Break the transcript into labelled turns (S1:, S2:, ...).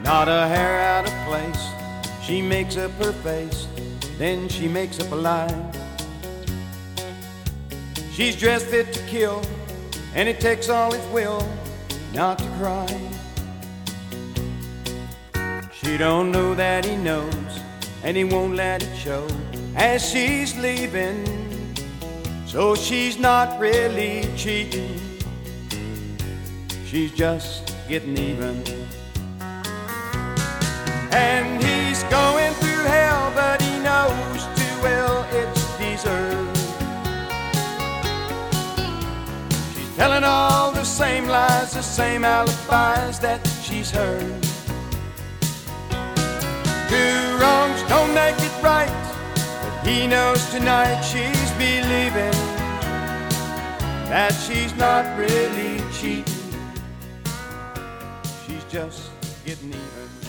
S1: not a hair out of place. She makes up her face, then she makes up a lie. She's dressed fit to kill, and it takes all its will not to cry. She don't know that he knows, and he won't let it show as she's leaving. So she's not really cheating, she's just getting even. And he's going through hell, but he knows too well it's deserved. She's telling all the same lies, the same alibis that she's heard. Two wrongs don't make it right, but he knows tonight she's believing that she's not really cheating, she's just getting even.